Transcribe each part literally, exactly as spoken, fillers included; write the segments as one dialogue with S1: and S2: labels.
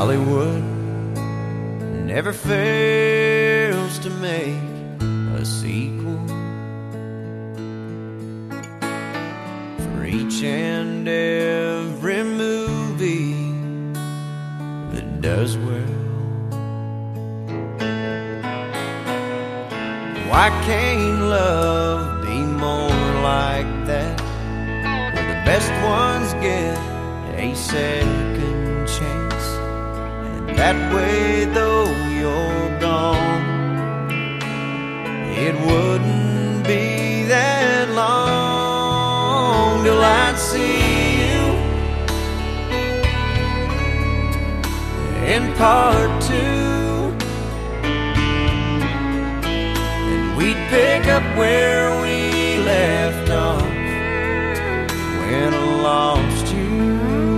S1: Hollywood never fails to make a sequel for each and every movie that does well. Why can't love be more like that, where the best ones get a second chance? And that way, though you're gone, it wouldn't be that long till I'd see you in part two. We'd pick up where we left off when I lost you,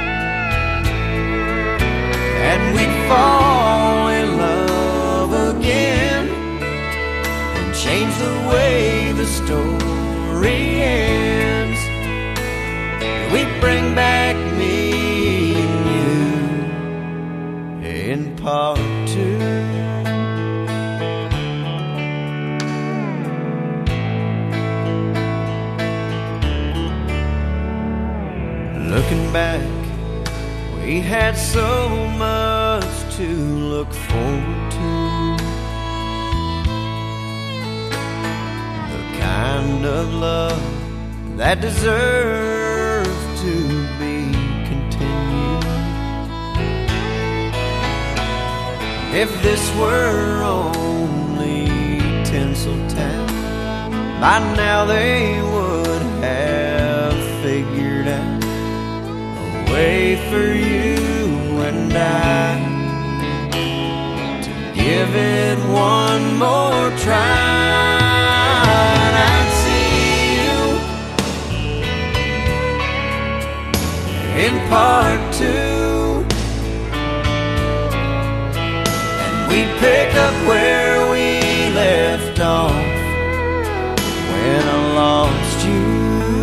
S1: and we'd fall in love again and change the way the story ends. We'd bring back me and you in part two. Looking back, we had so much to look forward to, the kind of love that deserves to be continued. If this were only Tinseltown, by now they would have figured out way for you and I to give it one more try. And I'd see you in part two, and we'd pick up where we left off when I lost you.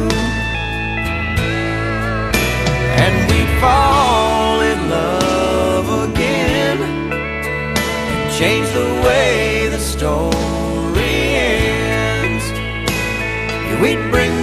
S1: Fall in love again and change the way the story ends. Yeah, we'd bring